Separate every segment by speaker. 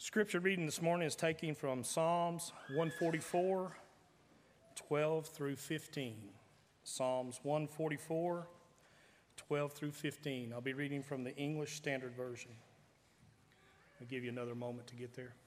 Speaker 1: Scripture reading this morning is taken from Psalms 144, 12 through 15. Psalms 144, 12 through 15. I'll be reading from the English Standard Version. I'll give you another moment to get there.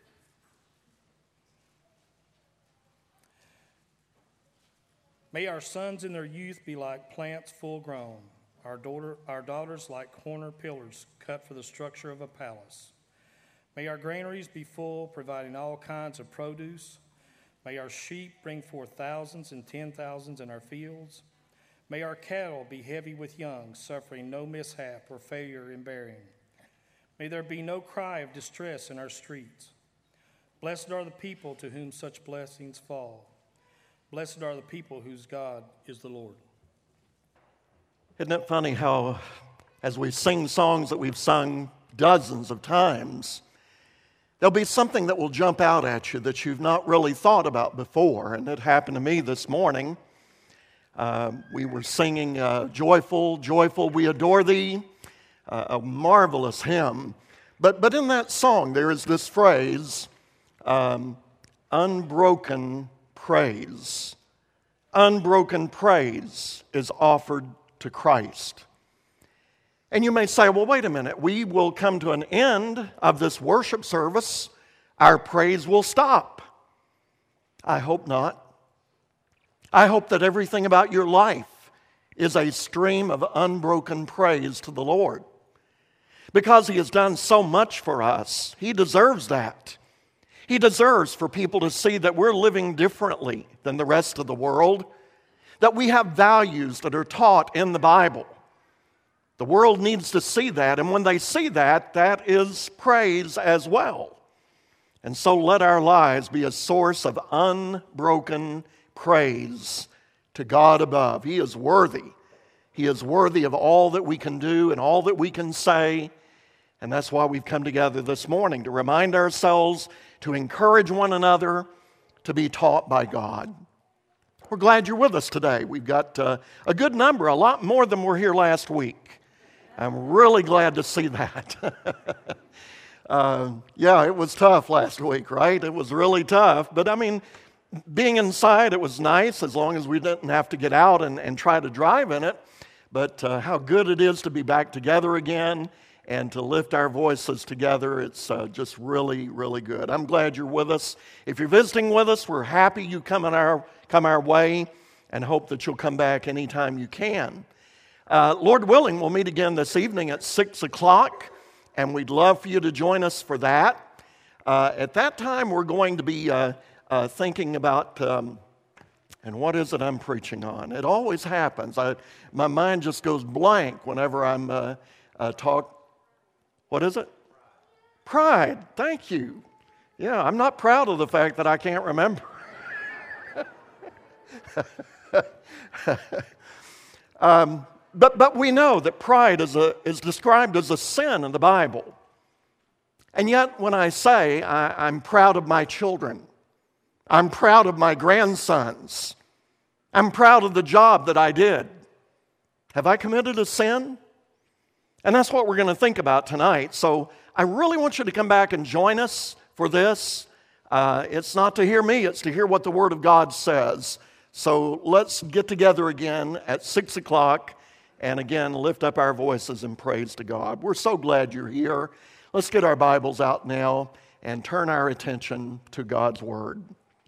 Speaker 1: May our sons in their youth be like plants full grown, our daughters like corner pillars cut for the structure of a palace. May our granaries be full, providing all kinds of produce. May our sheep bring forth thousands and 10,000s in our fields. May our cattle be heavy with young, suffering no mishap or failure in bearing. May there be no cry of distress in our streets. Blessed are the people to whom such blessings fall. Blessed are the people whose God is the Lord.
Speaker 2: Isn't it funny how, as we sing songs that we've sung dozens of times, there'll be something that will jump out at you that you've not really thought about before. And it happened to me this morning. We were singing Joyful, Joyful, We Adore Thee, a marvelous hymn. But in that song, there is this phrase, unbroken praise. Unbroken praise is offered to Christ. And you may say, well, wait a minute. We will come to an end of this worship service. Our praise will stop. I hope not. I hope that everything about your life is a stream of unbroken praise to the Lord. Because He has done so much for us, He deserves that. He deserves for people to see that we're living differently than the rest of the world, that we have values that are taught in the Bible. The world needs to see that, and when they see that, that is praise as well. And so let our lives be a source of unbroken praise to God above. He is worthy. He is worthy of all that we can do and all that we can say. And that's why we've come together this morning, to remind ourselves, to encourage one another, to be taught by God. We're glad you're with us today. We've got a good number, a lot more than were here last week. I'm really glad to see that. It was tough last week, right? It was really tough. But I mean, being inside, it was nice as long as we didn't have to get out and try to drive in it. But how good it is to be back together again and to lift our voices together. It's just really, really good. I'm glad you're with us. If you're visiting with us, we're happy you come our way and hope that you'll come back anytime you can. Lord willing, we'll meet again this evening at 6 o'clock, and we'd love for you to join us for that. At that time, we're going to be thinking about, and what is it I'm preaching on? It always happens. My mind just goes blank whenever I'm talk. What is it? Pride. Thank you. Yeah, I'm not proud of the fact that I can't remember. But we know that pride is described as a sin in the Bible. And yet when I say I'm proud of my children, I'm proud of my grandsons, I'm proud of the job that I did, have I committed a sin? And that's what we're going to think about tonight. So I really want you to come back and join us for this. It's not to hear me, it's to hear what the Word of God says. So let's get together again at 6 o'clock. And again, lift up our voices in praise to God. We're so glad you're here. Let's get our Bibles out now and turn our attention to God's Word.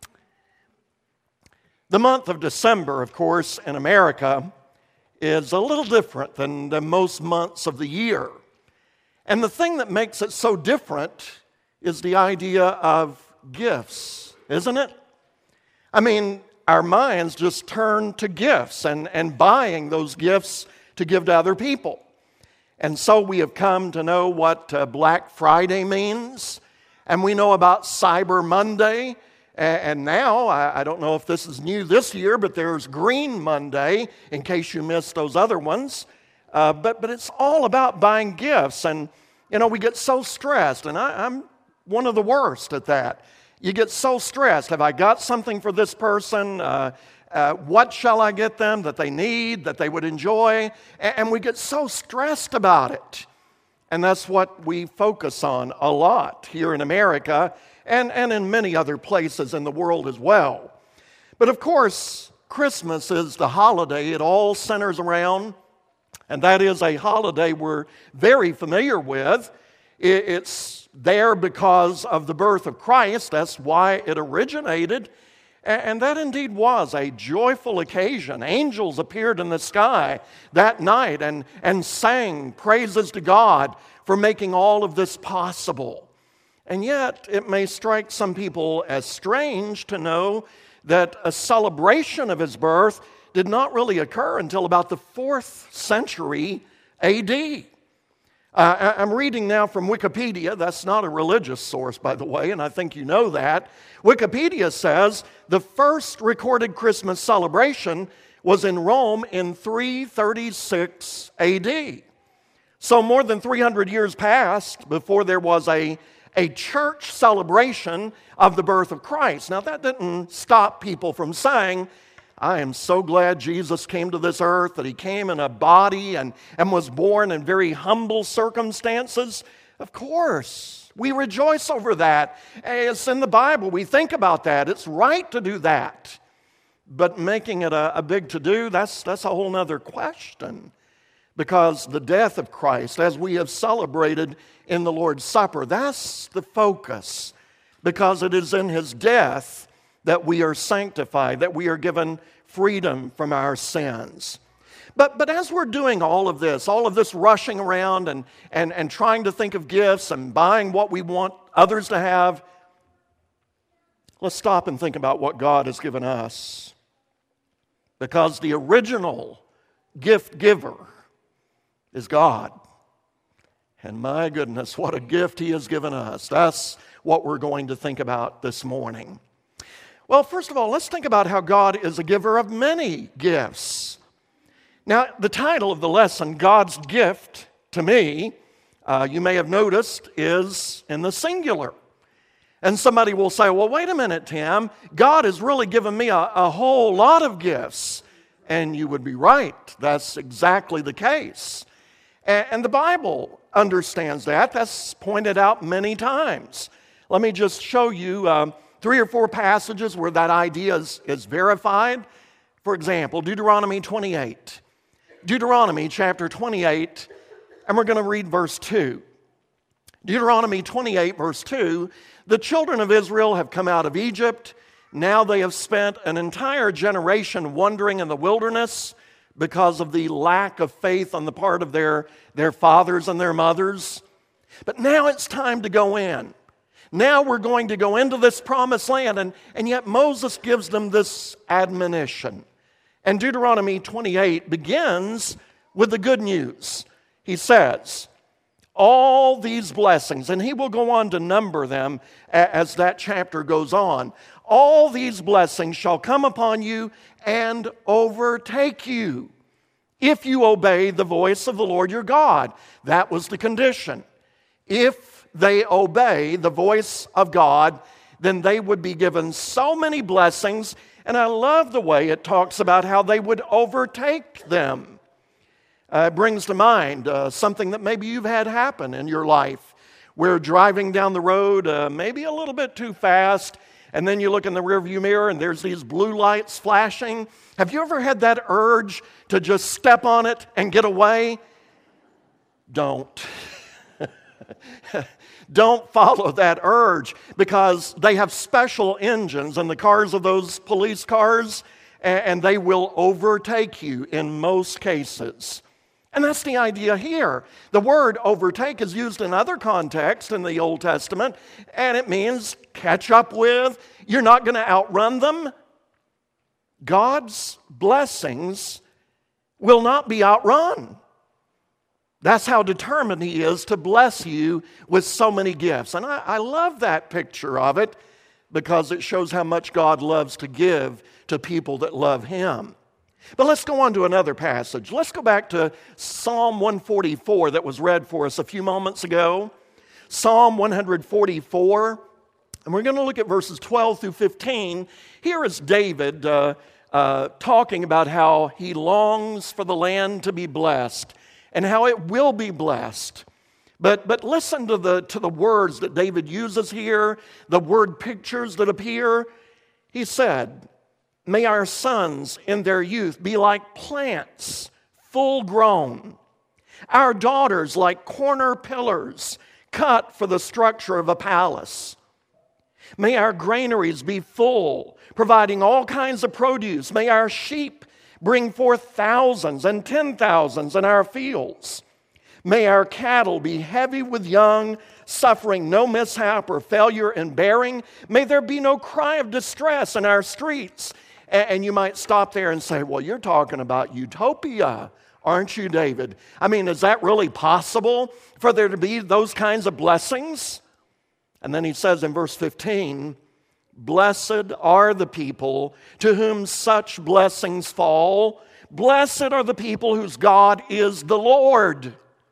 Speaker 2: The month of December, of course, in America is a little different than most months of the year. And the thing that makes it so different is the idea of gifts, isn't it? I mean, our minds just turn to gifts and buying those gifts to give to other people. And so we have come to know what Black Friday means, and we know about Cyber Monday, and now, I don't know if this is new this year, but there's Green Monday, in case you missed those other ones. But it's all about buying gifts, and we get so stressed, and I'm one of the worst at that. You get so stressed. Have I got something for this person? What shall I get them that they need, that they would enjoy? And we get so stressed about it. And that's what we focus on a lot here in America and in many other places in the world as well. But of course, Christmas is the holiday it all centers around, and that is a holiday we're very familiar with. It's there because of the birth of Christ. That's why it originated. And that indeed was a joyful occasion. Angels appeared in the sky that night and sang praises to God for making all of this possible. And yet, it may strike some people as strange to know that a celebration of his birth did not really occur until about the 4th century AD. I'm reading now from Wikipedia. That's not a religious source, by the way, and I think you know that. Wikipedia says the first recorded Christmas celebration was in Rome in 336 AD. So more than 300 years passed before there was a church celebration of the birth of Christ. Now, that didn't stop people from saying, I am so glad Jesus came to this earth, that he came in a body and was born in very humble circumstances. Of course, we rejoice over that. It's in the Bible. We think about that. It's right to do that. But making it a big to-do, that's a whole other question. Because the death of Christ, as we have celebrated in the Lord's Supper, that's the focus. Because it is in his death that we are sanctified, that we are given freedom from our sins. But as we're doing all of this rushing around and trying to think of gifts and buying what we want others to have, let's stop and think about what God has given us. Because the original gift giver is God. And my goodness, what a gift he has given us. That's what we're going to think about this morning. Well, first of all, let's think about how God is a giver of many gifts. Now, the title of the lesson, God's Gift to Me, you may have noticed, is in the singular. And somebody will say, well, wait a minute, Tim. God has really given me a whole lot of gifts. And you would be right. That's exactly the case. And the Bible understands that. That's pointed out many times. Let me just show you 3 or 4 passages where that idea is verified. For example, Deuteronomy 28. Deuteronomy chapter 28, and we're going to read verse 2. Deuteronomy 28, verse 2, the children of Israel have come out of Egypt. Now they have spent an entire generation wandering in the wilderness because of the lack of faith on the part of their fathers and their mothers. But now it's time to go in. Now we're going to go into this promised land, and yet Moses gives them this admonition. And Deuteronomy 28 begins with the good news. He says, all these blessings, and he will go on to number them as that chapter goes on. All these blessings shall come upon you and overtake you if you obey the voice of the Lord your God. That was the condition. If they obey the voice of God, then they would be given so many blessings. And I love the way it talks about how they would overtake them. It brings to mind something that maybe you've had happen in your life. We're driving down the road maybe a little bit too fast, and then you look in the rearview mirror and there's these blue lights flashing. Have you ever had that urge to just step on it and get away? Don't. Don't follow that urge, because they have special engines in the cars of those police cars, and they will overtake you in most cases. And that's the idea here. The word overtake is used in other contexts in the Old Testament, and it means catch up with. You're not going to outrun them. God's blessings will not be outrun. That's how determined he is to bless you with so many gifts. And I love that picture of it, because it shows how much God loves to give to people that love him. But let's go on to another passage. Let's go back to Psalm 144 that was read for us a few moments ago. Psalm 144, and we're going to look at verses 12 through 15. Here is David talking about how he longs for the land to be blessed and how it will be blessed. But listen to the words that David uses here, the word pictures that appear. He said, may our sons in their youth be like plants, full grown. Our daughters like corner pillars, cut for the structure of a palace. May our granaries be full, providing all kinds of produce. May our sheep bring forth thousands and 10,000s in our fields. May our cattle be heavy with young, suffering no mishap or failure in bearing. May there be no cry of distress in our streets. And you might stop there and say, well, you're talking about utopia, aren't you, David? I mean, is that really possible for there to be those kinds of blessings? And then he says in verse 15, blessed are the people to whom such blessings fall. Blessed are the people whose God is the Lord.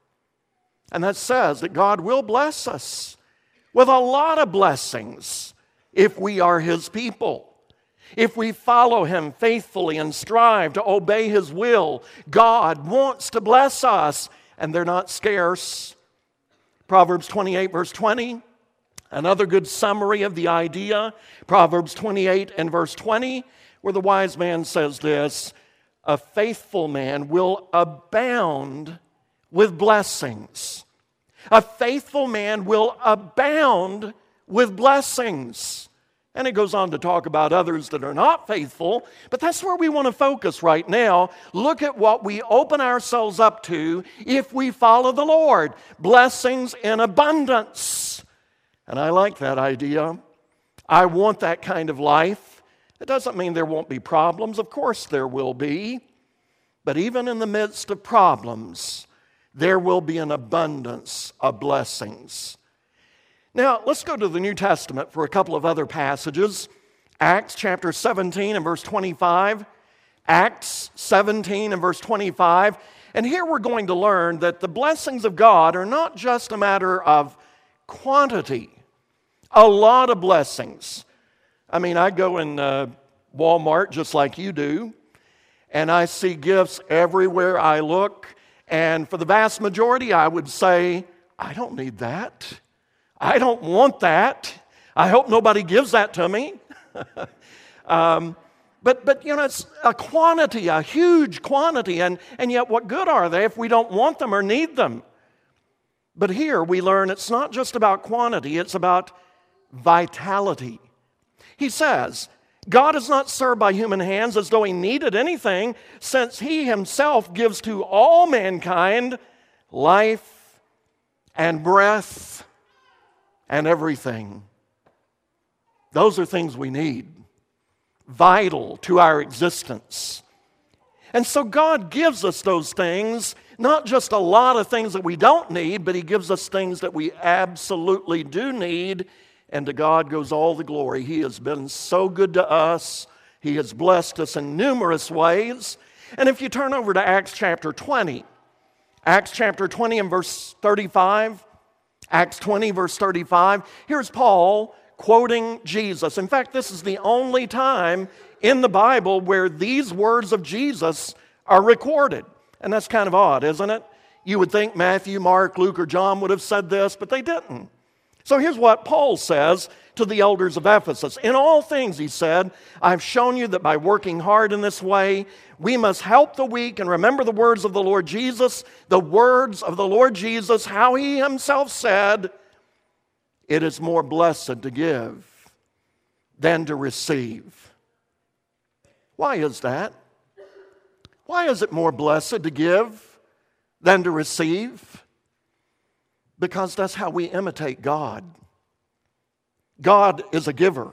Speaker 2: And that says that God will bless us with a lot of blessings if we are His people. If we follow Him faithfully and strive to obey His will, God wants to bless us, and they're not scarce. Proverbs 28, verse 20, another good summary of the idea. Proverbs 28 and verse 20, where the wise man says this, a faithful man will abound with blessings. A faithful man will abound with blessings. And it goes on to talk about others that are not faithful, but that's where we want to focus right now. Look at what we open ourselves up to if we follow the Lord. Blessings in abundance. And I like that idea. I want that kind of life. It doesn't mean there won't be problems. Of course there will be. But even in the midst of problems, there will be an abundance of blessings. Now, let's go to the New Testament for a couple of other passages. Acts chapter 17 and verse 25. Acts 17 and verse 25. And here we're going to learn that the blessings of God are not just a matter of quantity. A lot of blessings. I mean, I go in Walmart just like you do, and I see gifts everywhere I look. And for the vast majority, I would say, I don't need that. I don't want that. I hope nobody gives that to me. But you know, it's a quantity, a huge quantity. And yet, what good are they if we don't want them or need them? But here we learn it's not just about quantity, it's about vitality. He says, God is not served by human hands as though He needed anything, since He Himself gives to all mankind life and breath and everything. Those are things we need, vital to our existence. And so God gives us those things, not just a lot of things that we don't need, but He gives us things that we absolutely do need. And to God goes all the glory. He has been so good to us. He has blessed us in numerous ways. And if you turn over to Acts chapter 20, Acts chapter 20 and verse 35, Acts 20 verse 35, here's Paul quoting Jesus. In fact, this is the only time in the Bible where these words of Jesus are recorded. And that's kind of odd, isn't it? You would think Matthew, Mark, Luke, or John would have said this, but they didn't. So here's what Paul says to the elders of Ephesus. In all things, he said, I've shown you that by working hard in this way, we must help the weak and remember the words of the Lord Jesus, the words of the Lord Jesus, how He Himself said, it is more blessed to give than to receive. Why is that? Why is it more blessed to give than to receive? Because that's how we imitate God. God is a giver.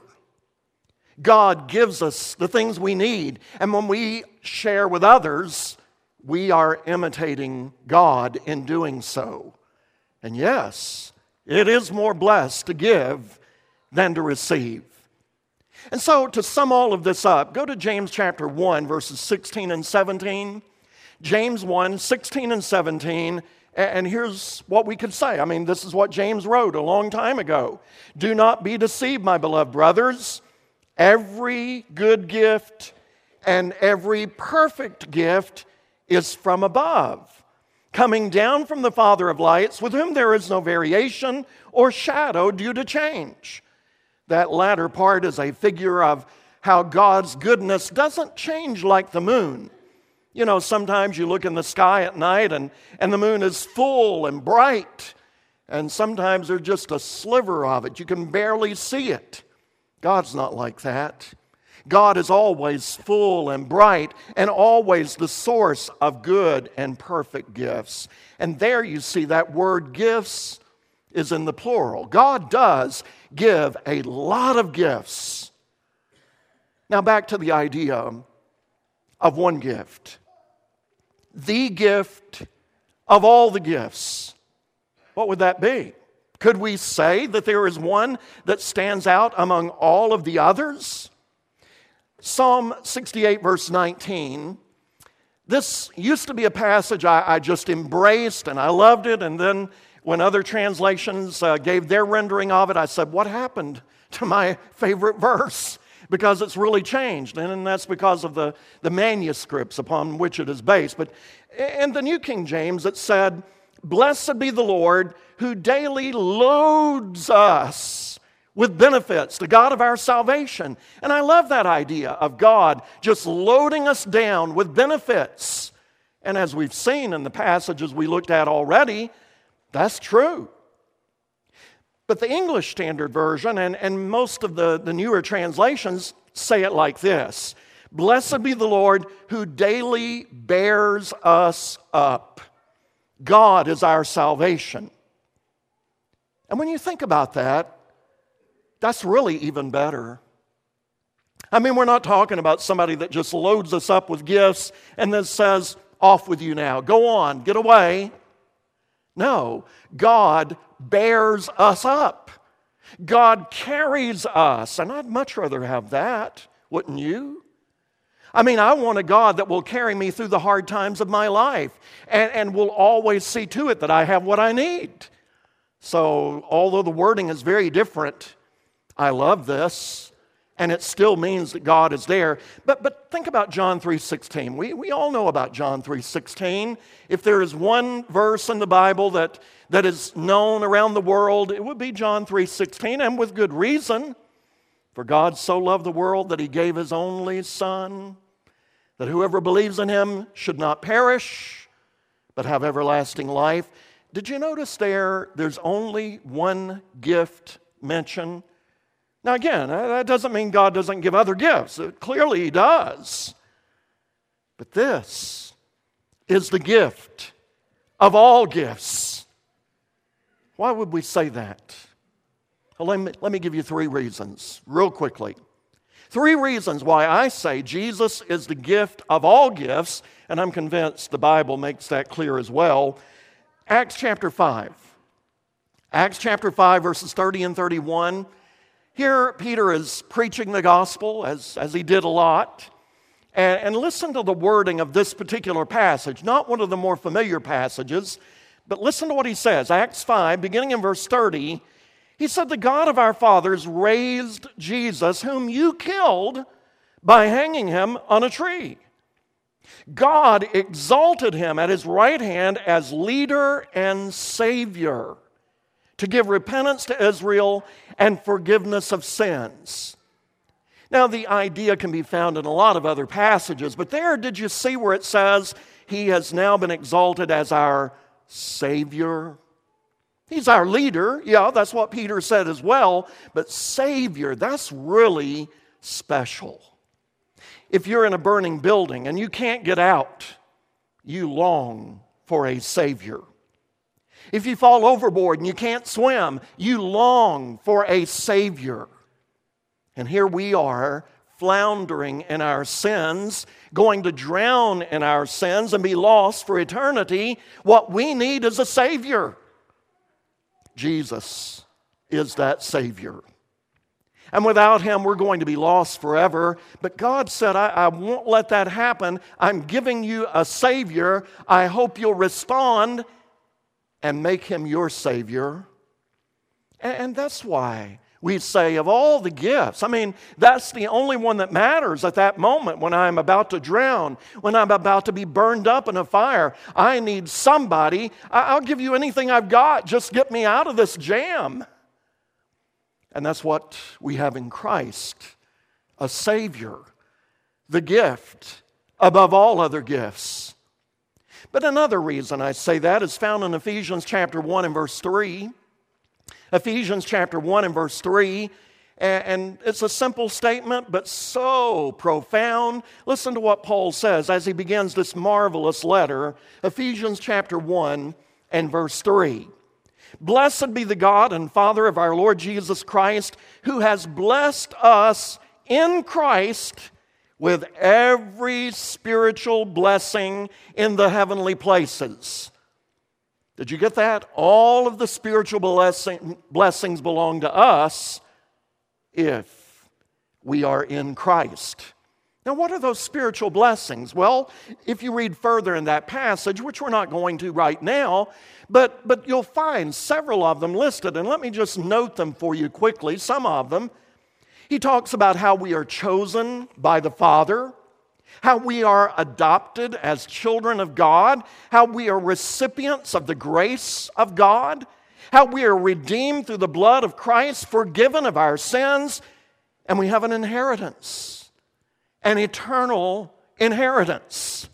Speaker 2: God gives us the things we need. And when we share with others, we are imitating God in doing so. And yes, it is more blessed to give than to receive. And so to sum all of this up, go to James chapter 1, verses 16 and 17. James 1, 16 and 17. And here's what we could say. I mean, this is what James wrote a long time ago. Do not be deceived, my beloved brothers. Every good gift and every perfect gift is from above coming down from the Father of lights, with whom there is no variation or shadow due to change. That latter part is a figure of how God's goodness doesn't change like the moon. You know, sometimes you look in the sky at night and the moon is full and bright, and sometimes there's just a sliver of it. You can barely see it. God's not like that. God is always full and bright and always the source of good and perfect gifts. And there you see that word gifts is in the plural. God does give a lot of gifts. Now back to the idea of one gift. The gift of all the gifts. What would that be? Could we say that there is one that stands out among all of the others? Psalm 68, verse 19. This used to be a passage I just embraced and I loved it. And then when other translations gave their rendering of it, I said, what happened to my favorite verse? Because it's really changed. And that's because of the manuscripts upon which it is based. But in the New King James, it said, "Blessed be the Lord who daily loads us with benefits, the God of our salvation." And I love that idea of God just loading us down with benefits. And as we've seen in the passages we looked at already, that's true. But the English Standard Version and most of the newer translations say it like this: "Blessed be the Lord who daily bears us up." God is our salvation. And when you think about that, that's really even better. I mean, we're not talking about somebody that just loads us up with gifts and then says, "Off with you now. Go on, get away." No, God bears us up. God carries us. And I'd much rather have that, wouldn't you? I mean, I want a God that will carry me through the hard times of my life and will always see to it that I have what I need. So, although the wording is very different, I love this, and it still means that God is there. But think about John 3:16. We all know about John 3:16. If there is one verse in the Bible that is known around the world, it would be John 3:16, and with good reason. "For God so loved the world that He gave His only Son, that whoever believes in Him should not perish, but have everlasting life." Did you notice there's only one gift mentioned? Now again, that doesn't mean God doesn't give other gifts. Clearly He does. But this is the gift of all gifts. Why would we say that? Well, let me give you 3 reasons, real quickly. 3 reasons why I say Jesus is the gift of all gifts, and I'm convinced the Bible makes that clear as well. Acts chapter 5. Acts chapter 5, verses 30 and 31. Here, Peter is preaching the gospel, as he did a lot. And listen to the wording of this particular passage, not one of the more familiar passages, but listen to what he says. Acts 5, beginning in verse 30, he said, "The God of our fathers raised Jesus, whom you killed by hanging Him on a tree. God exalted Him at His right hand as leader and Savior, to give repentance to Israel and forgiveness of sins." Now, the idea can be found in a lot of other passages, but there, did you see where it says He has now been exalted as our Savior? He's our leader. Yeah, that's what Peter said as well. But Savior, that's really special. If you're in a burning building and you can't get out, you long for a Savior. If you fall overboard and you can't swim, you long for a Savior. And here we are, floundering in our sins, going to drown in our sins and be lost for eternity. What we need is a Savior. Jesus is that Savior. And without Him, we're going to be lost forever. But God said, I won't let that happen. I'm giving you a Savior. I hope you'll respond and make Him your Savior. And that's why We say, of all the gifts, that's the only one that matters at that moment when I'm about to drown, when I'm about to be burned up in a fire. I need somebody. I'll give you anything I've got. Just get me out of this jam. And that's what we have in Christ, a Savior, the gift above all other gifts. But another reason I say that is found in Ephesians chapter 1 and verse 3. Ephesians chapter 1 and verse 3, and it's a simple statement, but so profound. Listen to what Paul says as he begins this marvelous letter, Ephesians chapter 1 and verse 3. Blessed be the God and Father of our Lord Jesus Christ, who has blessed us in Christ with every spiritual blessing in the heavenly places. Did you get that? All of the spiritual blessings belong to us if we are in Christ. Now, what are those spiritual blessings? Well, if you read further in that passage, which we're not going to right now, but you'll find several of them listed, and let me just note them for you quickly, some of them. He talks about how we are chosen by the Father, how we are adopted as children of God, how we are recipients of the grace of God, how we are redeemed through the blood of Christ, forgiven of our sins, and we have an inheritance, an eternal inheritance.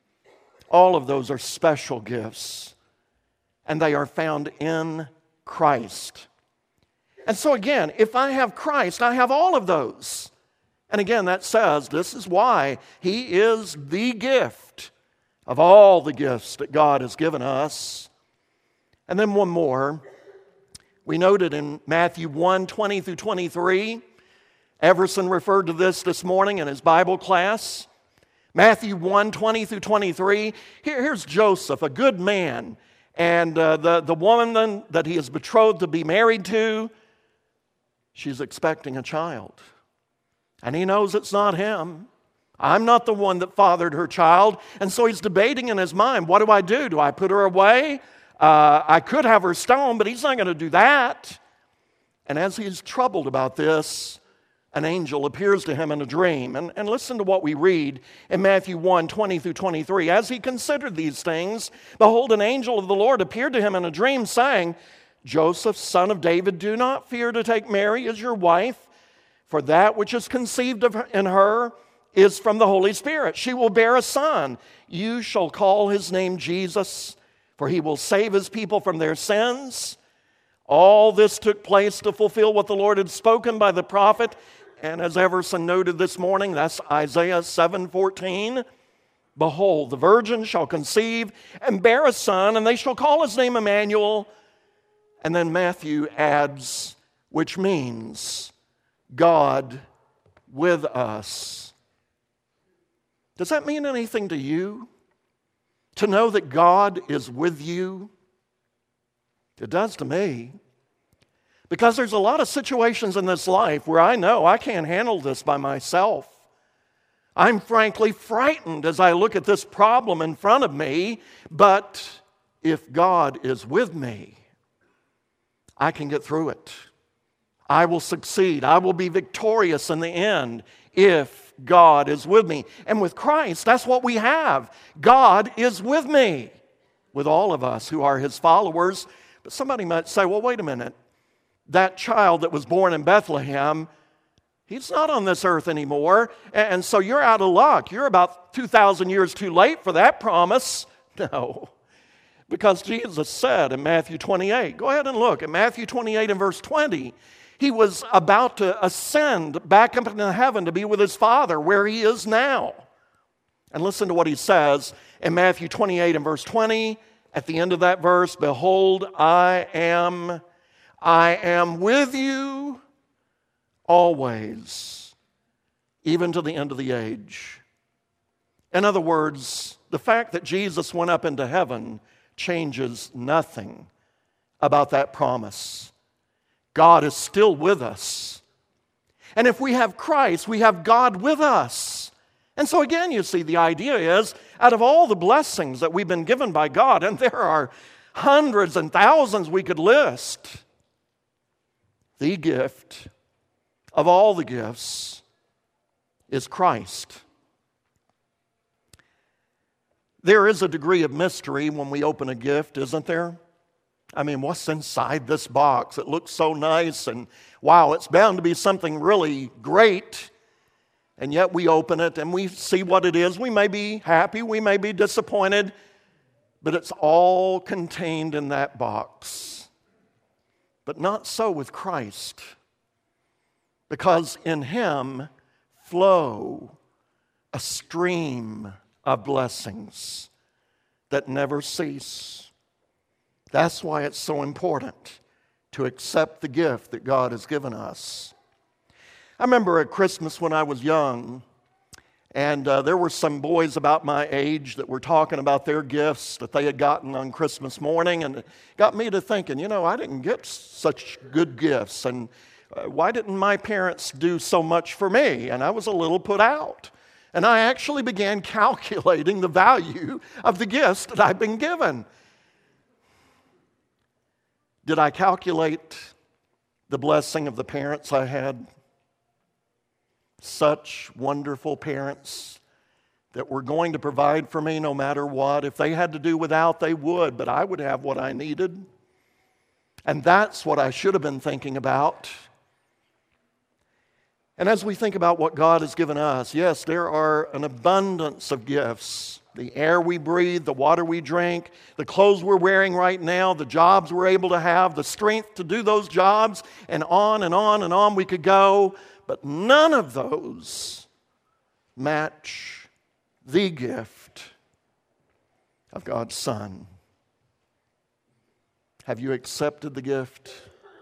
Speaker 2: All of those are special gifts, and they are found in Christ. And so again, if I have Christ, I have all of those. And again, that says this is why He is the gift of all the gifts that God has given us. And then one more. We noted in Matthew 1, 20 through 23. Everson referred to this morning in his Bible class. Matthew 1, 20 through 23. Here's Joseph, a good man. And the woman that he is betrothed to be married to, she's expecting a child. And he knows it's not him. I'm not the one that fathered her child. And so he's debating in his mind, what do I do? Do I put her away? I could have her stoned, but he's not going to do that. And as he's troubled about this, an angel appears to him in a dream. And listen to what we read in Matthew 1, 20 through 23. As he considered these things, behold, an angel of the Lord appeared to him in a dream, saying, Joseph, son of David, do not fear to take Mary as your wife, for that which is conceived in her is from the Holy Spirit. She will bear a son. You shall call his name Jesus, for he will save his people from their sins. All this took place to fulfill what the Lord had spoken by the prophet. And as Everson noted this morning, that's Isaiah 7:14. Behold, the virgin shall conceive and bear a son, and they shall call his name Emmanuel. And then Matthew adds, which means God with us. Does that mean anything to you? To know that God is with you? It does to me. Because there's a lot of situations in this life where I know I can't handle this by myself. I'm frankly frightened as I look at this problem in front of me, but if God is with me, I can get through it. I will succeed. I will be victorious in the end if God is with me. And with Christ, that's what we have. God is with me, with all of us who are His followers. But somebody might say, well, wait a minute. That child that was born in Bethlehem, he's not on this earth anymore. And so you're out of luck. You're about 2,000 years too late for that promise. No. Because Jesus said in Matthew 28, go ahead and look at Matthew 28 and verse 20. He was about to ascend back up into heaven to be with His Father where He is now. And listen to what He says in Matthew 28 and verse 20. At the end of that verse, behold, I am with you always, even to the end of the age. In other words, the fact that Jesus went up into heaven changes nothing about that promise. God is still with us. And if we have Christ, we have God with us. And so again, you see, the idea is, out of all the blessings that we've been given by God, and there are hundreds and thousands we could list, the gift of all the gifts is Christ. There is a degree of mystery when we open a gift, isn't there? I mean, what's inside this box? It looks so nice, and wow, it's bound to be something really great. And yet we open it and we see what it is. We may be happy, we may be disappointed, but it's all contained in that box. But not so with Christ, because in Him flow a stream of blessings that never cease. That's why it's so important to accept the gift that God has given us. I remember at Christmas when I was young, and there were some boys about my age that were talking about their gifts that they had gotten on Christmas morning, and it got me to thinking, I didn't get such good gifts, and why didn't my parents do so much for me? And I was a little put out. And I actually began calculating the value of the gifts that I've been given. Did I calculate the blessing of the parents I had? Such wonderful parents that were going to provide for me no matter what. If they had to do without, they would, but I would have what I needed. And that's what I should have been thinking about. And as we think about what God has given us, yes, there are an abundance of gifts. The air we breathe, the water we drink, the clothes we're wearing right now, the jobs we're able to have, the strength to do those jobs, and on and on and on we could go. But none of those match the gift of God's Son. Have you accepted the gift?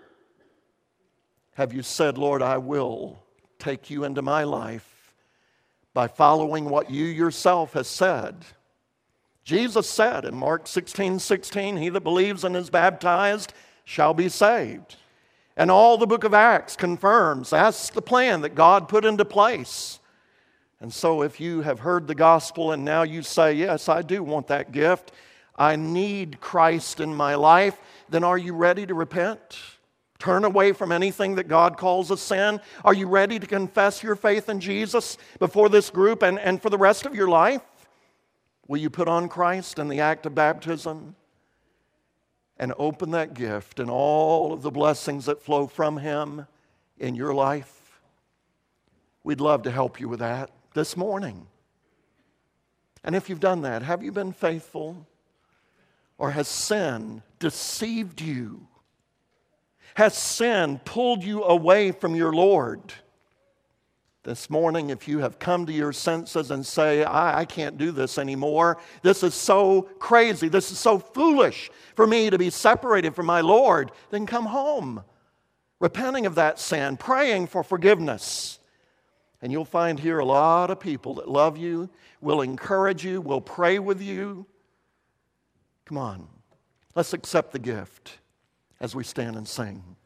Speaker 2: Have you said, Lord, I will take you into my life by following what you yourself has said? Jesus said in Mark 16:16, he that believes and is baptized shall be saved. And all the book of Acts confirms that's the plan that God put into place. And so if you have heard the gospel and now you say, yes, I do want that gift, I need Christ in my life, then are you ready to repent? Turn away from anything that God calls a sin? Are you ready to confess your faith in Jesus before this group and for the rest of your life? Will you put on Christ in the act of baptism and open that gift and all of the blessings that flow from Him in your life? We'd love to help you with that this morning. And if you've done that, have you been faithful? Or has sin deceived you? Has sin pulled you away from your Lord? This morning, if you have come to your senses and say, I can't do this anymore. This is so crazy. This is so foolish for me to be separated from my Lord. Then come home, repenting of that sin, praying for forgiveness. And you'll find here a lot of people that love you, will encourage you, will pray with you. Come on, let's accept the gift as we stand and sing.